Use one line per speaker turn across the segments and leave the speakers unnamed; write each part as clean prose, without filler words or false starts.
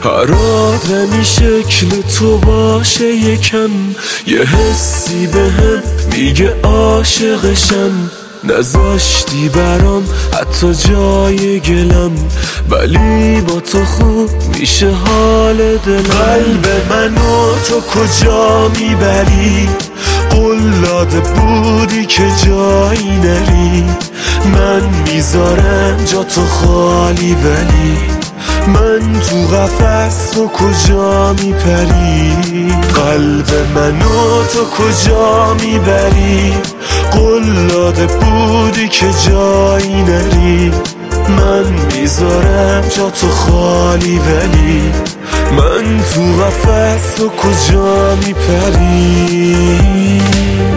هر آدمی شکل تو باشه یکم، یه حسی بهم میگه عاشقشم. نذاشتی برام حتی جای گلم، ولی با تو خوب میشه حال دلم. قلب منو تو کجا میبری؟ قول داده بودی که جایی نری. من میذارم جا تو خالی، ولی من تو قفس تو کجا میپری؟ قلب منو تو کجا میبری؟ قول داده بودی که جایی نری. من میذارم جا تو خالی، ولی من تو قفس تو کجا میپری؟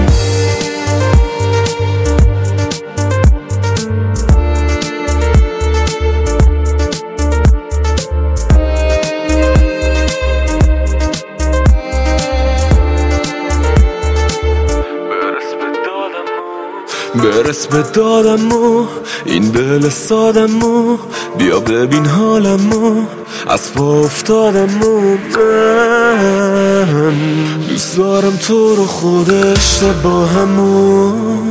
برس به دادمو، این دل سادمو، بیا ببین حالمو، از پا افتادمو. من دوست دارم تو رو، خود اشتباهمو.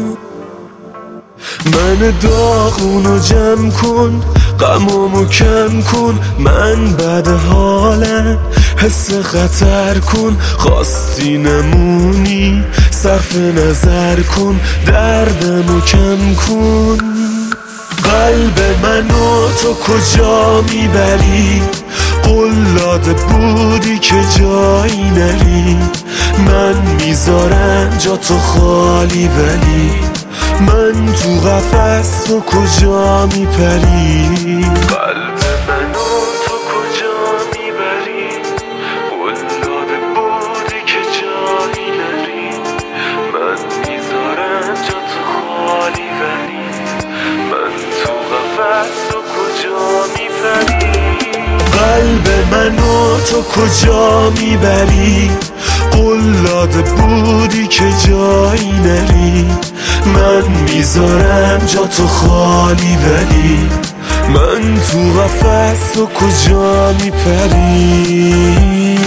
من داغونو جمع کن، غمامو کم کن. من بد حالم، حس خطر کن. خواستی نمونی، صرف نظر کن. دردمو کم کن. قلب منو تو کجا میبری؟ قول داده بودی که جایی نری. من میذارم جا تو خالی، ولی من تو قفس تو کجا میپری؟ قلب منو تو کجا میبری؟ قول داده بودی که جایی نری. من میذارم جا تو خالی، ولی من تو قفس تو کجا میپری؟ قلب منو تو کجا میبری؟ قول داده بودی که جایی نری. من میذارم جا تو خالی، ولی من تو قفس تو کجا میپری؟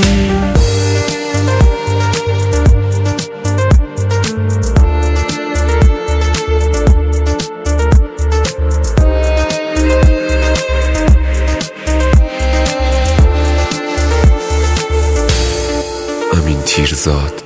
امین تیرزاد.